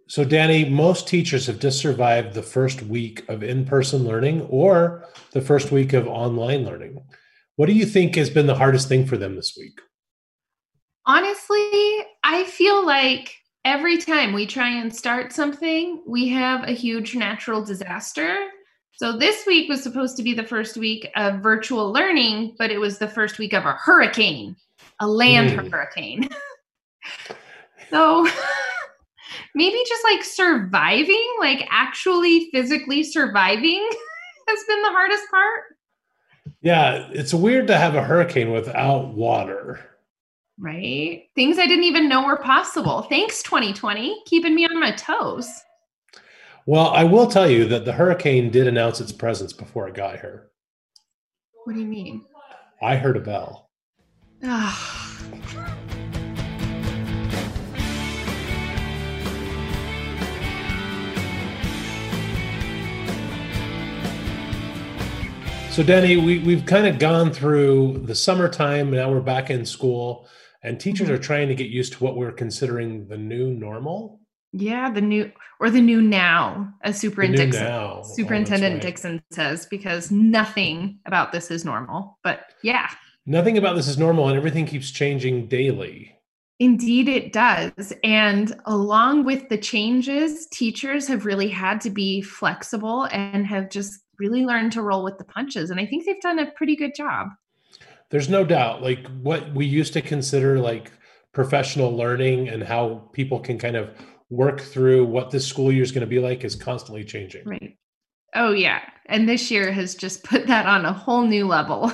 So, Danny, most teachers have just survived the first week of in person learning or the first week of online learning. What do you think has been the hardest thing for them this week? Honestly, I feel like every time we try and start something, we have a huge natural disaster. So this week was supposed to be the first week of virtual learning, but it was the first week of a hurricane, a land Hmm. hurricane. So maybe just like surviving, like actually physically surviving has been the hardest part. Yeah, it's weird to have a hurricane without water. Right? Things I didn't even know were possible. Thanks, 2020, keeping me on my toes. Well, I will tell you that the hurricane did announce its presence before it got here. What do you mean? I heard a bell. Ah, So, Danny, we've kind of gone through the summertime. Now we're back in school, and teachers are mhm. trying to get used to what we're considering the new normal, Yeah, the new now, as the new now. Oh, that's Superintendent right. Dixon says, because nothing about this is normal. But yeah, Nothing about this is normal, and everything keeps changing daily. indeed it does. And along with the changes, teachers have really had to be flexible and have just really learned to roll with the punches. And I think they've done a pretty good job. There's no doubt, like what we used to consider like professional learning and how people can kind of work through what this school year is going to be like is constantly changing. Right. Oh yeah. And this year has just put that on a whole new level.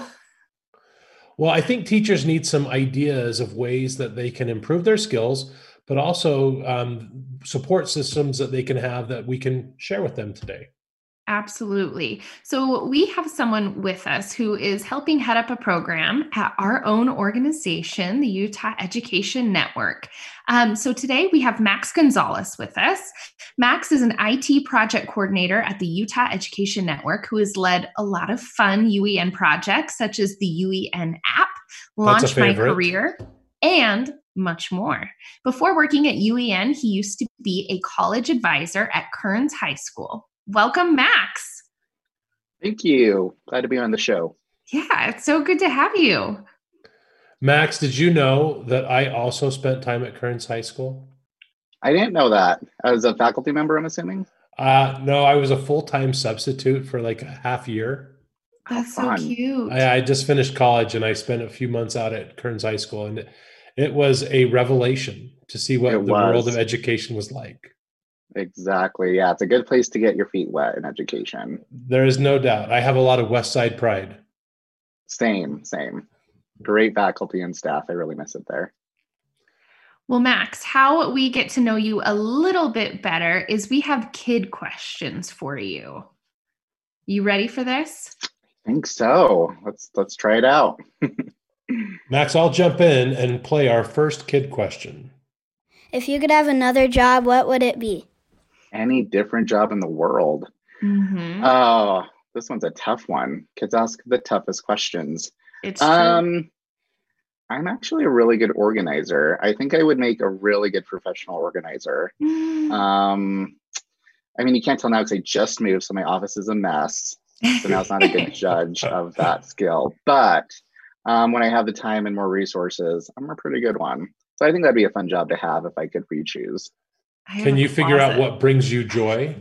Well, I think teachers need some ideas of ways that they can improve their skills, but also support systems that they can have that we can share with them today. Absolutely. So, we have someone with us who is helping head up a program at our own organization, the Utah Education Network. So, today we have Max Gonzalez with us. Max is an IT project coordinator at the Utah Education Network who has led a lot of fun UEN projects, such as the UEN app, That's a Launch My favorite. Career, and much more. Before working at UEN, he used to be a college advisor at Kearns High School. Welcome, Max. Thank you. Glad to be on the show. Yeah, it's so good to have you. Max, did you know that I also spent time at Kearns High School? I didn't know that. As a faculty member, I'm assuming. No, I was a full-time substitute for like a half year. How That's so fun. cute. I just finished college and I spent a few months out at Kearns High School, and it was a revelation to see It what the world of was. education was like. Exactly. Yeah, it's a good place to get your feet wet in education. There is no doubt. I have a lot of West Side pride. Same, same. Great faculty and staff. I really miss it there. Well, Max, how we get to know you a little bit better is we have kid questions for you. You ready for this? Think so. Let's try it out. Max, I'll jump in and play our first kid question. If you could have another job, what would it be? Any different job in the world? Mm-hmm. Oh, this one's a tough one. Kids ask the toughest questions. It's true. Um, I'm actually a really good organizer. I think I would make a really good professional organizer. Um, I mean, you can't tell now because I just moved, so my office is a mess. So now it's not a good judge of that skill. But when I have the time and more resources, I'm a pretty good one. So I think that'd be a fun job to have if I could re-choose. I have Can a you figure out closet. what brings you joy?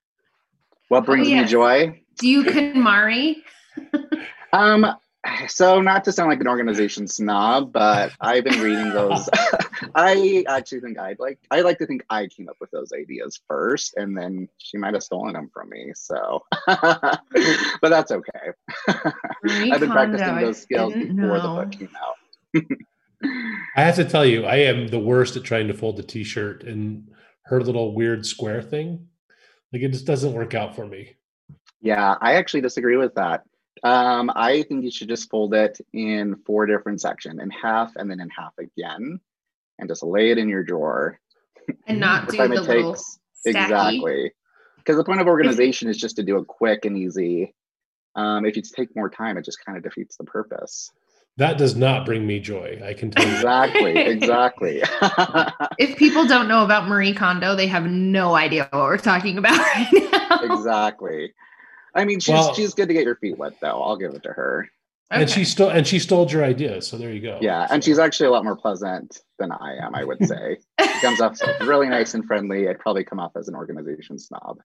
What Oh, brings me yes. joy? Do you KonMari? Um, so not to sound like an organization snob, but I've been reading those. I actually think I like to think I came up with those ideas first, and then she might have stolen them from me. So, but that's okay. Marie I've been Kondo, practicing I those skills didn't before the book know. came out. I have to tell you, I am the worst at trying to fold a t-shirt and her little weird square thing. Like it just doesn't work out for me. Yeah, I actually disagree with that. I think you should just fold it in four different sections, in half and then in half again, and just lay it in your drawer. And Mm. not More do time the it little takes. stacky. Exactly. Because the point of organization is just to do it quick and easy. If you take more time, it just kind of defeats the purpose. That does not bring me joy. I can tell you. Exactly. If people don't know about Marie Kondo, they have no idea what we're talking about right now. Exactly. I mean, she's good to get your feet wet, though. I'll give it to her. Okay. And she stole your idea. So there you go. Yeah, and she's actually a lot more pleasant than I am, I would say. She comes off really nice and friendly. I'd probably come off as an organization snob.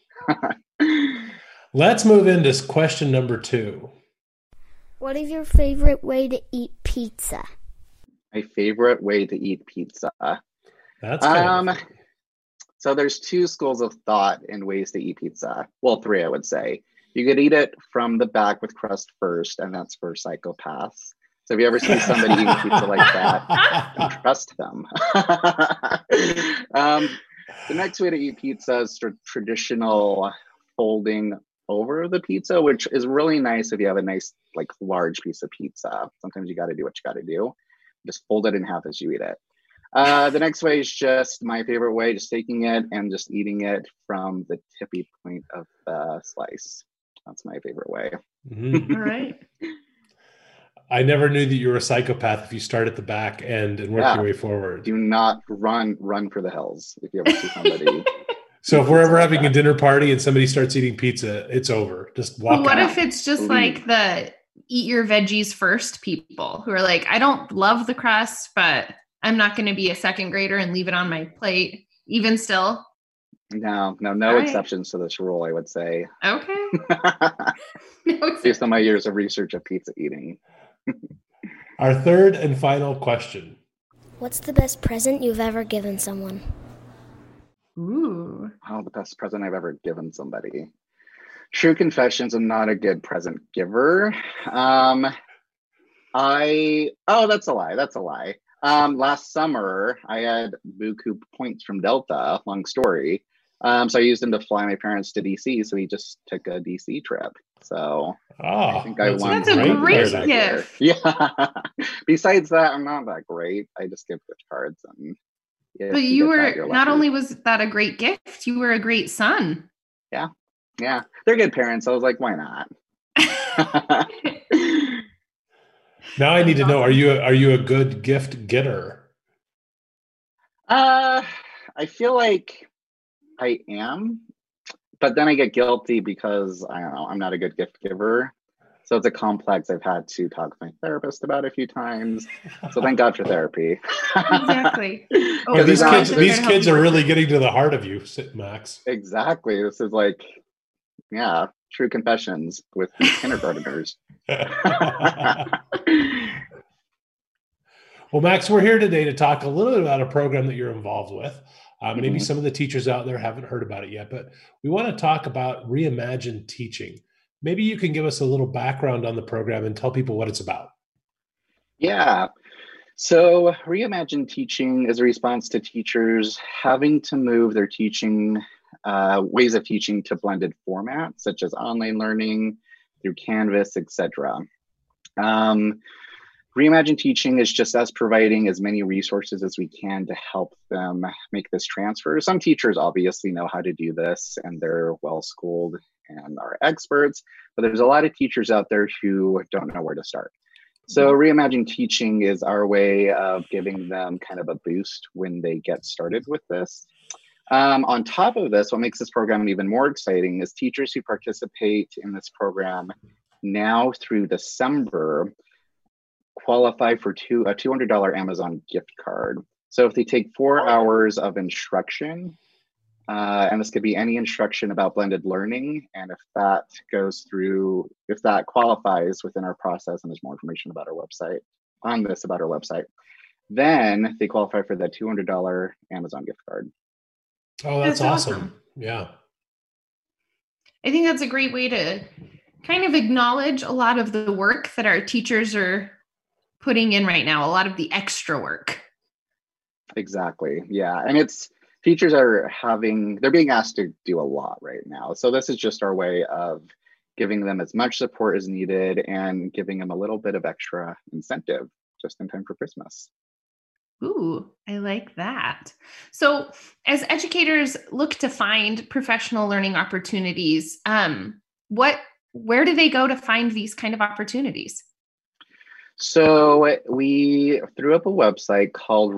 Let's move into question number 2. What is your favorite way to eat pizza? My favorite way to eat pizza. That's kind of so there's 2 schools of thought in ways to eat pizza. Well, 3, I would say. You could eat it from the back with crust first, and that's for psychopaths. So if you ever see somebody eating pizza like that, trust them. The next way to eat pizza is traditional folding over the pizza, which is really nice if you have a nice, like, large piece of pizza. Sometimes you got to do what you got to do. Just fold it in half as you eat it. The next way is just my favorite way, just taking it and just eating it from the tippy point of the slice. That's my favorite way. Mm-hmm. All right. I never knew that you were a psychopath if you start at the back end and work your way forward. Do not run for the hills if you ever see somebody. So if we're ever having a dinner party and somebody starts eating pizza, it's over. Just walk out. What if it's just like the eat your veggies first people who are like, I don't love the crust, but I'm not going to be a second grader and leave it on my plate, even still? No exceptions to this rule, I would say. Okay. Based on my years of research of pizza eating. Our third and final question. What's the best present you've ever given someone? Ooh. Oh, the best present I've ever given somebody. True confessions, I'm not a good present giver. That's a lie. Last summer, I had buku points from Delta, long story. So I used them to fly my parents to DC. So we just took a DC trip. So I think I won. That's a great gift. Yeah. Besides that, I'm not that great. I just give gift cards. But you were, not only was that a great gift, you were a great son. Yeah. Yeah. They're good parents. I was like, why not? Now I need to know, are you a good gift getter? I feel like I am, but then I get guilty because I don't know, I'm not a good gift giver. So it's a complex I've had to talk to my therapist about a few times. So thank God for therapy. Exactly. These kids are really getting to the heart of you, Max. Exactly. This is like, true confessions with kindergartners. Well, Max, we're here today to talk a little bit about a program that you're involved with. Maybe some of the teachers out there haven't heard about it yet, but we want to talk about Reimagine Teaching. Maybe you can give us a little background on the program and tell people what it's about. Yeah. So Reimagine Teaching is a response to teachers having to move their teaching ways of teaching to blended formats, such as online learning through Canvas, etc. Reimagine Teaching is just us providing as many resources as we can to help them make this transfer. Some teachers obviously know how to do this and they're well-schooled and are experts, but there's a lot of teachers out there who don't know where to start. So Reimagine Teaching is our way of giving them kind of a boost when they get started with this. On top of this, what makes this program even more exciting is teachers who participate in this program now through December qualify for a $200 Amazon gift card. So if they take 4 hours of instruction, and this could be any instruction about blended learning, and if that qualifies within our process, and there's more information about our website, then they qualify for that $200 Amazon gift card. Oh, that's awesome. Yeah. I think that's a great way to kind of acknowledge a lot of the work that our teachers are putting in right now, a lot of the extra work. Exactly. Yeah. And teachers they're being asked to do a lot right now. So this is just our way of giving them as much support as needed and giving them a little bit of extra incentive just in time for Christmas. Ooh, I like that. So as educators look to find professional learning opportunities, where do they go to find these kind of opportunities? So we threw up a website called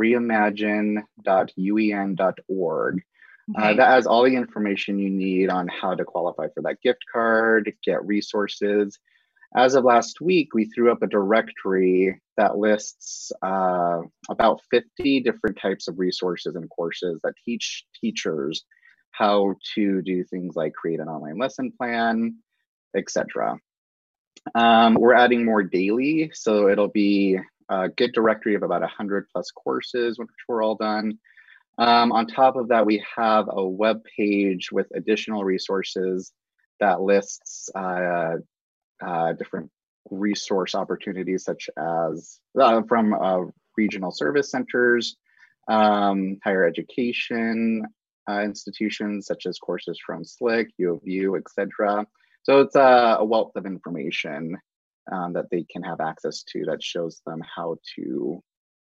reimagine.uen.org. Okay. That has all the information you need on how to qualify for that gift card, get resources. As of last week, we threw up a directory that lists about 50 different types of resources and courses that teach teachers how to do things like create an online lesson plan, etc. We're adding more daily, so it'll be a good directory of about 100 plus courses, which we're all done. On top of that, we have a web page with additional resources that lists different resource opportunities, such as from regional service centers, higher education institutions, such as courses from SLIC, U of U, etc. So it's a wealth of information that they can have access to that shows them how to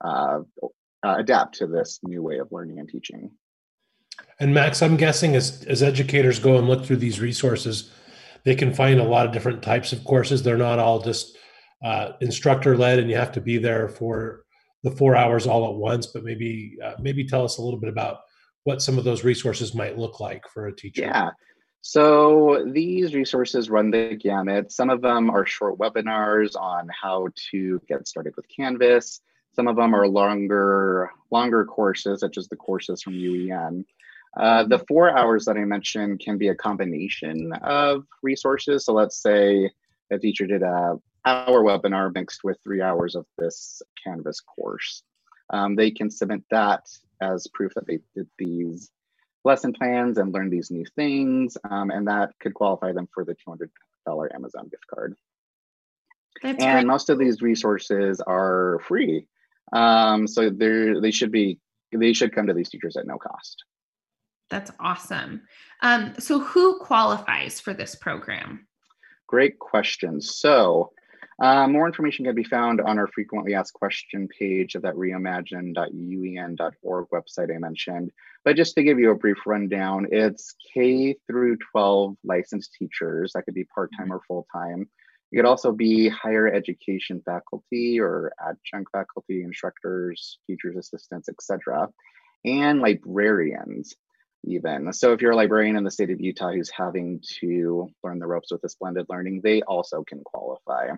adapt to this new way of learning and teaching. And Max, I'm guessing as educators go and look through these resources, they can find a lot of different types of courses. They're not all just instructor-led and you have to be there for the 4 hours all at once, but maybe tell us a little bit about what some of those resources might look like for a teacher. Yeah. So these resources run the gamut. Some of them are short webinars on how to get started with Canvas. Some of them are longer courses, such as the courses from UEN. The 4 hours that I mentioned can be a combination of resources. So let's say a teacher did an hour webinar mixed with 3 hours of this Canvas course. They can submit that as proof that they did these lesson plans and learned these new things, and that could qualify them for the $200 Amazon gift card. That's and great. Most of these resources are free. So they should come to these teachers at no cost. That's awesome. So who qualifies for this program? Great question. So more information can be found on our frequently asked question page of that reimagine.uen.org website I mentioned. But just to give you a brief rundown, it's K through 12 licensed teachers. That could be part-time or full-time. It could also be higher education faculty or adjunct faculty, instructors, teachers, assistants, etc., and librarians even. So if you're a librarian in the state of Utah who's having to learn the ropes with this blended learning, they also can qualify.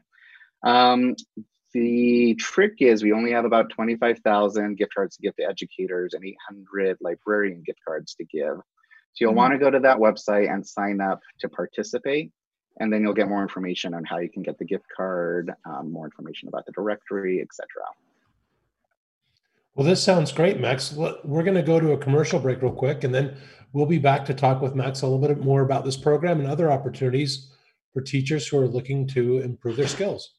The trick is we only have about 25,000 gift cards to give to educators and 800 librarian gift cards to give. So you'll want to go to that website and sign up to participate, and then you'll get more information on how you can get the gift card, more information about the directory, etc. Well, this sounds great, Max. We're going to go to a commercial break real quick, and then we'll be back to talk with Max a little bit more about this program and other opportunities for teachers who are looking to improve their skills.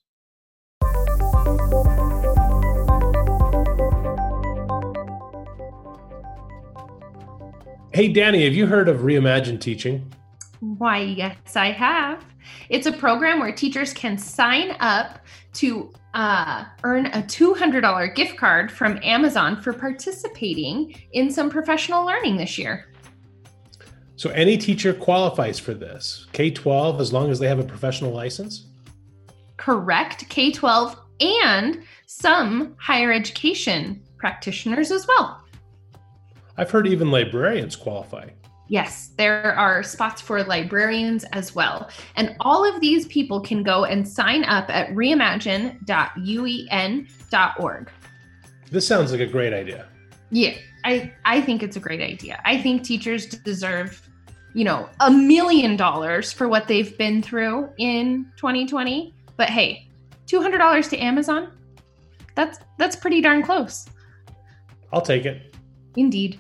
Hey, Danny, have you heard of Reimagine Teaching? Why, yes, I have. It's a program where teachers can sign up to earn a $200 gift card from Amazon for participating in some professional learning this year. So any teacher qualifies for this, K-12, as long as they have a professional license? Correct, K-12 and some higher education practitioners as well. I've heard even librarians qualify. Yes, there are spots for librarians as well. And all of these people can go and sign up at reimagine.uen.org. This sounds like a great idea. Yeah, I think it's a great idea. I think teachers deserve, $1 million for what they've been through in 2020. But hey, $200 to Amazon, that's pretty darn close. I'll take it. Indeed.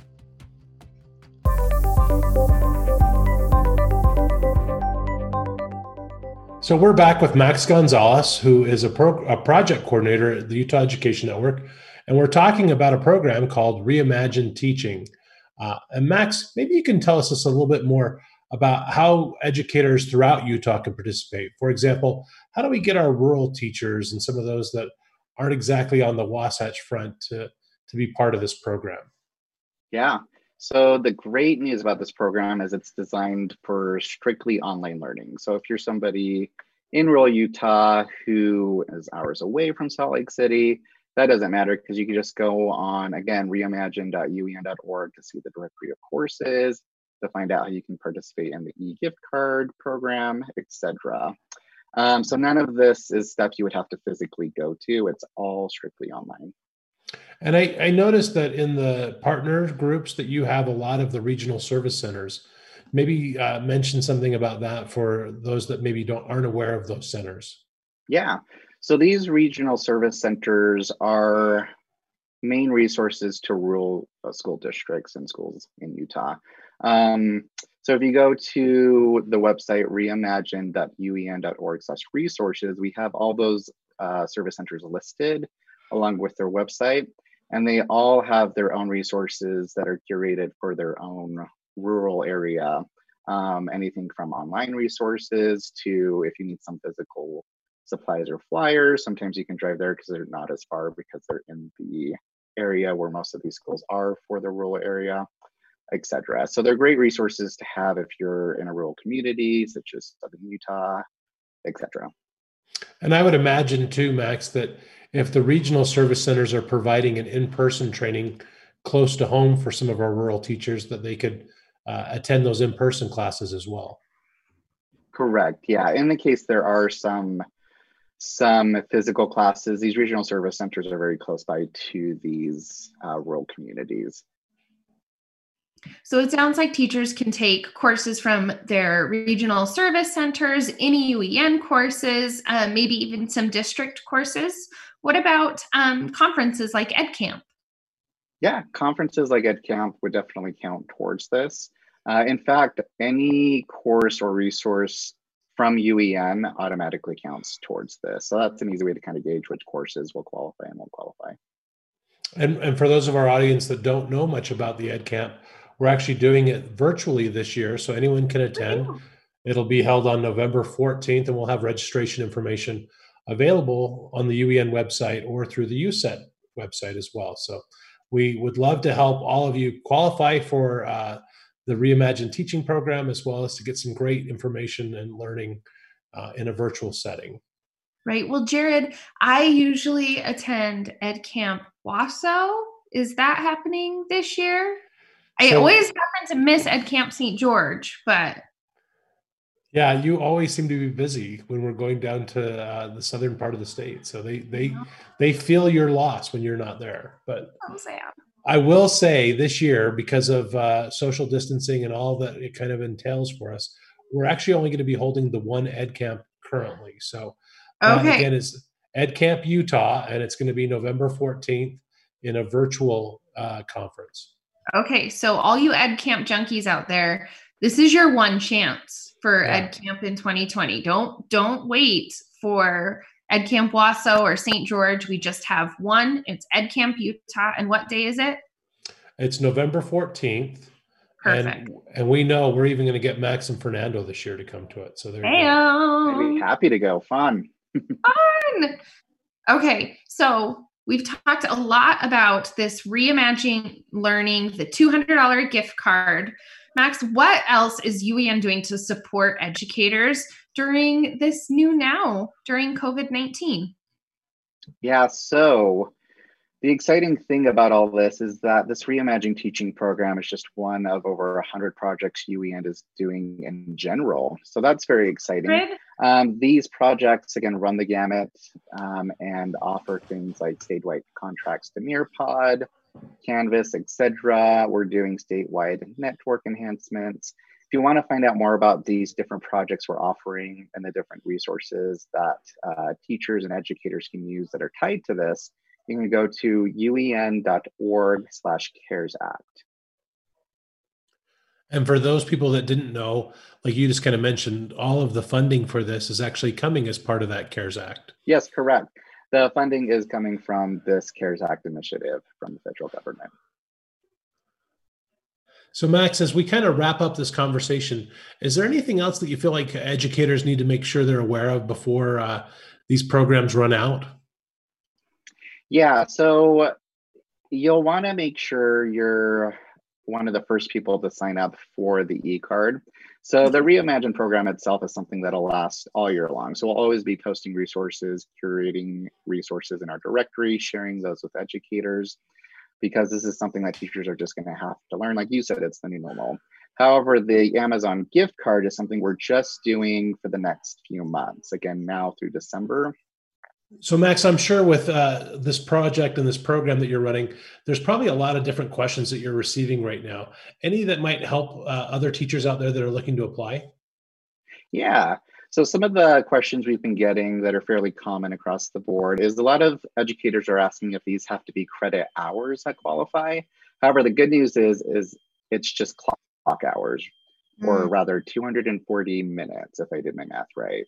So we're back with Max Gonzalez, who is a project coordinator at the Utah Education Network, and we're talking about a program called Reimagine Teaching. And Max, maybe you can tell us just a little bit more about how educators throughout Utah can participate. For example, how do we get our rural teachers and some of those that aren't exactly on the Wasatch Front to be part of this program? Yeah. So the great news about this program is it's designed for strictly online learning. So if you're somebody in rural Utah who is hours away from Salt Lake City, that doesn't matter because you can just go on, again, reimagine.uen.org to see the directory of courses, to find out how you can participate in the e-gift card program, etc. So none of this is stuff you would have to physically go to. It's all strictly online. And I noticed that in the partner groups that you have a lot of the regional service centers. Maybe mention something about that for those that maybe aren't aware of those centers. Yeah, so these regional service centers are main resources to rural school districts and schools in Utah. So if you go to the website reimagine.uen.org/resources, we have all those service centers listed along with their website, and they all have their own resources that are curated for their own rural area. Anything from online resources to if you need some physical supplies or flyers, sometimes you can drive there because they're not as far because they're in the area where most of these schools are for the rural area, etc. So they're great resources to have if you're in a rural community, such as Southern Utah, etc. And I would imagine too, Max, that if the regional service centers are providing an in-person training close to home for some of our rural teachers, that they could attend those in-person classes as well. Correct. Yeah. In the case there are some physical classes, these regional service centers are very close by to these rural communities. So it sounds like teachers can take courses from their regional service centers, any UEN courses, maybe even some district courses. What about conferences like EdCamp? Yeah, conferences like EdCamp would definitely count towards this. In fact, any course or resource from UEN automatically counts towards this. So that's an easy way to kind of gauge which courses will qualify and won't qualify. And for those of our audience that don't know much about the EdCamp, we're actually doing it virtually this year, so anyone can attend. It'll be held on November 14th, and we'll have registration information available on the UEN website or through the USET website as well. So we would love to help all of you qualify for the Reimagine Teaching Program, as well as to get some great information and learning in a virtual setting. Right. Well, Jared, I usually attend EdCamp Wausau. Is that happening this year? I always happen to miss EdCamp St. George, but... Yeah, you always seem to be busy when we're going down to the southern part of the state. So they feel your loss when you're not there. But so sad. I will say this year, because of social distancing and all that it kind of entails for us, we're actually only going to be holding the one EdCamp currently. So that again is EdCamp Utah, and it's going to be November 14th in a virtual conference. Okay, so all you EdCamp junkies out there, this is your one chance for EdCamp in 2020. Don't wait for EdCamp Wausau or St. George. We just have one. It's EdCamp Utah. And what day is it? It's November 14th. Perfect. And we know we're even going to get Max and Fernando this year to come to it. So there you go. I'd be happy to go. Fun. Fun. Okay, so we've talked a lot about this Reimagine Learning, the $200 gift card. Max, what else is UEN doing to support educators during this during COVID-19? Yeah, so the exciting thing about all this is that this Reimagine Teaching Program is just one of over 100 projects UEN is doing in general. So that's very exciting. These projects, again, run the gamut and offer things like statewide contracts to Nearpod, Canvas, etc. We're doing statewide network enhancements. If you want to find out more about these different projects we're offering and the different resources that teachers and educators can use that are tied to this, you can go to uen.org/CARES Act. And for those people that didn't know, like you just kind of mentioned, all of the funding for this is actually coming as part of that CARES Act. Yes, correct. The funding is coming from this CARES Act initiative from the federal government. So Max, as we kind of wrap up this conversation, is there anything else that you feel like educators need to make sure they're aware of before these programs run out? Yeah, so you'll want to make sure you're one of the first people to sign up for the e-card. So the Reimagine program itself is something that'll last all year long. So we'll always be posting resources, curating resources in our directory, sharing those with educators, because this is something that teachers are just going to have to learn. Like you said, it's the new normal. However, the Amazon gift card is something we're just doing for the next few months, again, now through December. So Max, I'm sure with this project and this program that you're running, there's probably a lot of different questions that you're receiving right now. Any that might help other teachers out there that are looking to apply? Yeah. So some of the questions we've been getting that are fairly common across the board is a lot of educators are asking if these have to be credit hours that qualify. However, the good news is it's just clock hours, or rather 240 minutes, if I did my math right.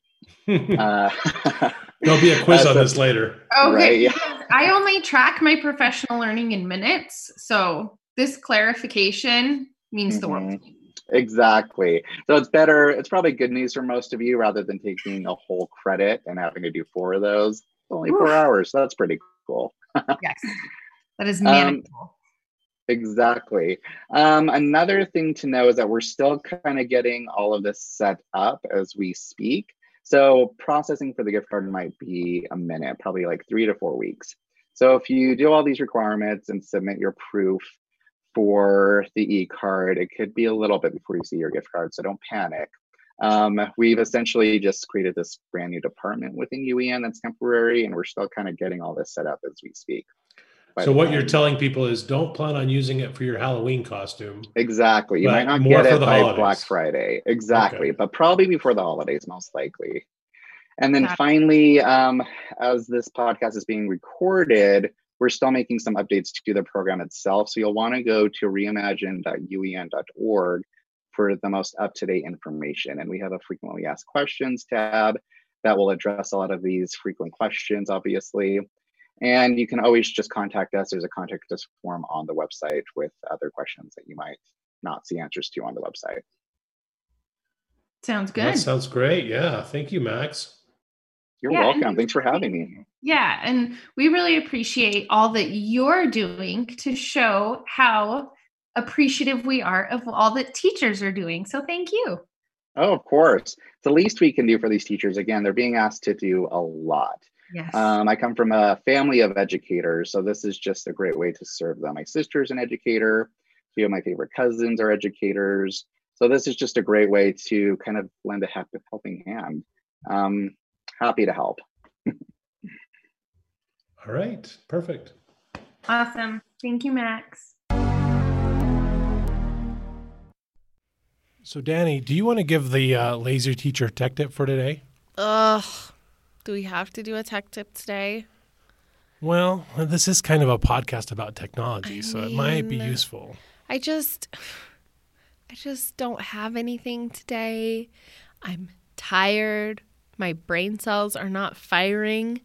There'll be a quiz on this later. Okay, right? I only track my professional learning in minutes, so this clarification means the world to me. Exactly. So it's better. It's probably good news for most of you rather than taking a whole credit and having to do 4 of those. Only 4 hours. So that's pretty cool. Yes, that is manageable. Exactly. Another thing to know is that we're still kind of getting all of this set up as we speak. So processing for the gift card might be a minute, probably like 3 to 4 weeks. So if you do all these requirements and submit your proof for the e-card, it could be a little bit before you see your gift card, so don't panic. We've essentially just created this brand new department within UEN that's temporary, and we're still kind of getting all this set up as we speak. So what you're telling people is don't plan on using it for your Halloween costume. Exactly. You might not get it by Black Friday. Exactly. Okay. But probably before the holidays, most likely. And then finally, as this podcast is being recorded, we're still making some updates to the program itself. So you'll want to go to reimagine.uen.org for the most up-to-date information. And we have a frequently asked questions tab that will address a lot of these frequent questions, obviously. And you can always just contact us. There's a contact us form on the website with other questions that you might not see answers to on the website. Sounds good. That sounds great. Yeah. Thank you, Max. You're welcome. Thanks for having me. Yeah. And we really appreciate all that you're doing to show how appreciative we are of all that teachers are doing. So thank you. Oh, of course. It's the least we can do for these teachers. Again, they're being asked to do a lot. Yes. I come from a family of educators, so this is just a great way to serve them. My sister's an educator. A few of my favorite cousins are educators. So this is just a great way to kind of lend a helping hand. Happy to help. All right. Perfect. Awesome. Thank you, Max. So Danny, do you want to give the lazy teacher tech tip for today? Do we have to do a tech tip today? Well, this is kind of a podcast about technology, so it might be useful. I just don't have anything today. I'm tired. My brain cells are not firing.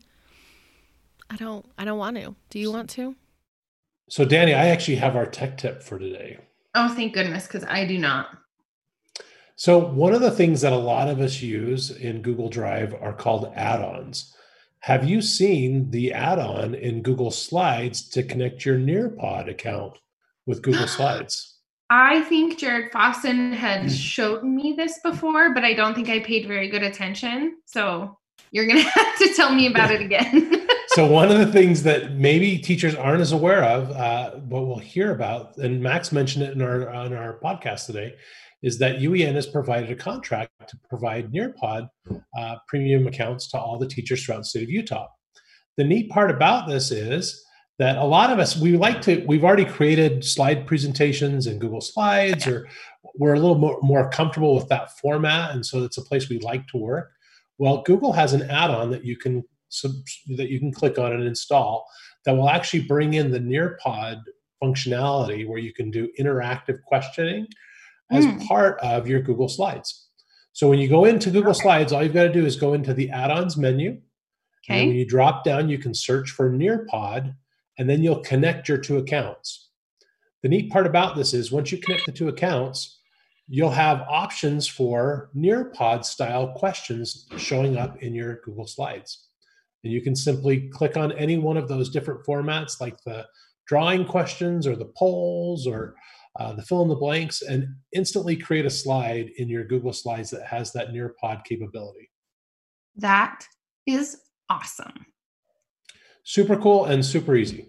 I don't want to. Do you want to? So Danny, I actually have our tech tip for today. Oh, thank goodness, because I do not. So one of the things that a lot of us use in Google Drive are called add-ons. Have you seen the add-on in Google Slides to connect your Nearpod account with Google Slides? I think Jared Fossen had showed me this before, but I don't think I paid very good attention. So you're going to have to tell me about it again. So one of the things that maybe teachers aren't as aware of, but we'll hear about, and Max mentioned it on our podcast today, is that UEN has provided a contract to provide Nearpod premium accounts to all the teachers throughout the state of Utah. The neat part about this is that a lot of us, we've already created slide presentations in Google Slides, or we're a little more comfortable with that format. And so it's a place we like to work. Well, Google has an add-on that you can click on and install that will actually bring in the Nearpod functionality where you can do interactive questioning as part of your Google Slides. So when you go into Google Slides, all you've got to do is go into the add-ons menu. And when you drop down, you can search for Nearpod, and then you'll connect your 2 accounts. The neat part about this is once you connect the 2 accounts, you'll have options for Nearpod style questions showing up in your Google Slides. And you can simply click on any one of those different formats, like the drawing questions or the polls or the fill in the blanks, and instantly create a slide in your Google Slides that has that Nearpod capability. That is awesome. Super cool and super easy.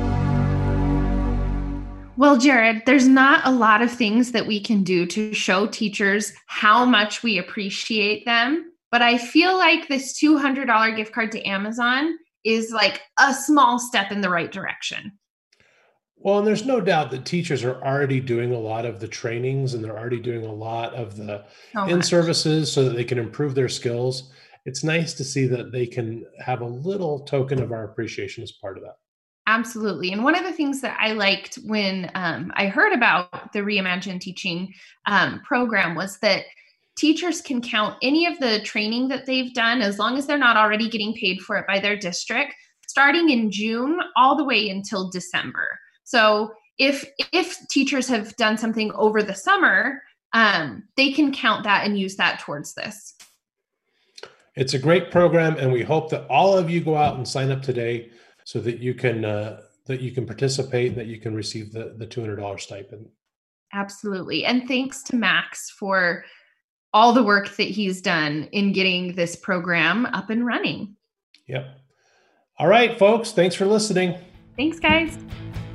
Well, Jared, there's not a lot of things that we can do to show teachers how much we appreciate them, but I feel like this $200 gift card to Amazon is like a small step in the right direction. Well, and there's no doubt that teachers are already doing a lot of the trainings, and they're already doing a lot of the in-services so that they can improve their skills. It's nice to see that they can have a little token of our appreciation as part of that. Absolutely. And one of the things that I liked when I heard about the Reimagine Teaching program was that teachers can count any of the training that they've done, as long as they're not already getting paid for it by their district, starting in June all the way until December. So if teachers have done something over the summer, they can count that and use that towards this. It's a great program, and we hope that all of you go out and sign up today so that you can participate and that you can receive the $200 stipend. Absolutely. And thanks to Max for all the work that he's done in getting this program up and running. Yep. All right, folks. Thanks for listening. Thanks, guys.